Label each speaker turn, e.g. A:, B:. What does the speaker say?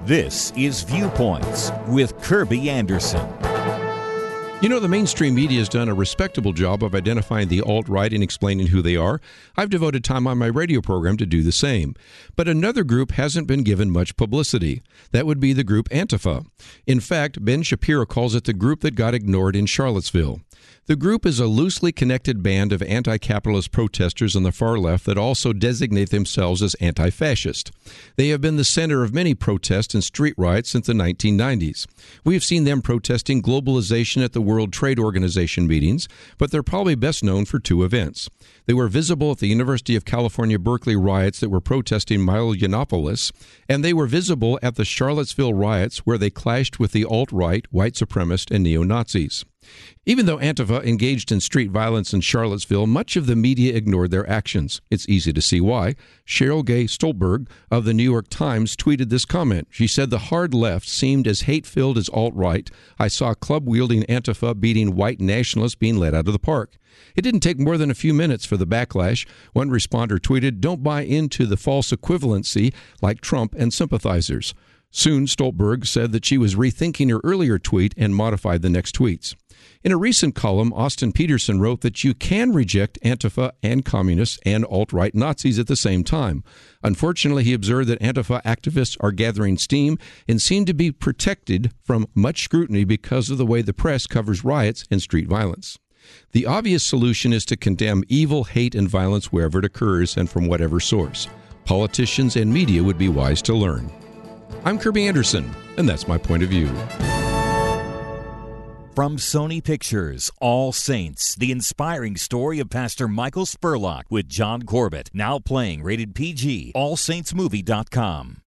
A: This is Viewpoints with Kirby Anderson.
B: You know, the mainstream media has done a respectable job of identifying the alt-right and explaining who they are. I've devoted time on my radio program to do the same. But another group hasn't been given much publicity. That would be the group Antifa. In fact, Ben Shapiro calls it the group that got ignored in Charlottesville. The group is a loosely connected band of anti-capitalist protesters on the far left that also designate themselves as anti-fascist. They have been the center of many protests and street riots since the 1990s. We have seen them protesting globalization at the World Trade Organization meetings, but they're probably best known for two events. They were visible at the University of California, Berkeley riots that were protesting Milo Yiannopoulos, and they were visible at the Charlottesville riots where they clashed with the alt-right, white supremacist, and neo-Nazis. Even though Antifa engaged in street violence in Charlottesville, much of the media ignored their actions. It's easy to see why. Cheryl Gay Stolberg of the New York Times tweeted this comment. She said, "The hard left seemed as hate-filled as alt-right. I saw club-wielding Antifa beating white nationalists being led out of the park." It didn't take more than a few minutes for the backlash. One responder tweeted, "Don't buy into the false equivalency like Trump and sympathizers." Soon, Stolberg said that she was rethinking her earlier tweet and modified the next tweets. In a recent column, Austin Peterson wrote that you can reject Antifa and communists and alt-right Nazis at the same time. Unfortunately, he observed that Antifa activists are gathering steam and seem to be protected from much scrutiny because of the way the press covers riots and street violence. The obvious solution is to condemn evil, hate, and violence wherever it occurs and from whatever source. Politicians and media would be wise to learn. I'm Kirby Anderson, and that's my point of view.
A: From Sony Pictures, All Saints, the inspiring story of Pastor Michael Spurlock with John Corbett, now playing rated PG, allsaintsmovie.com.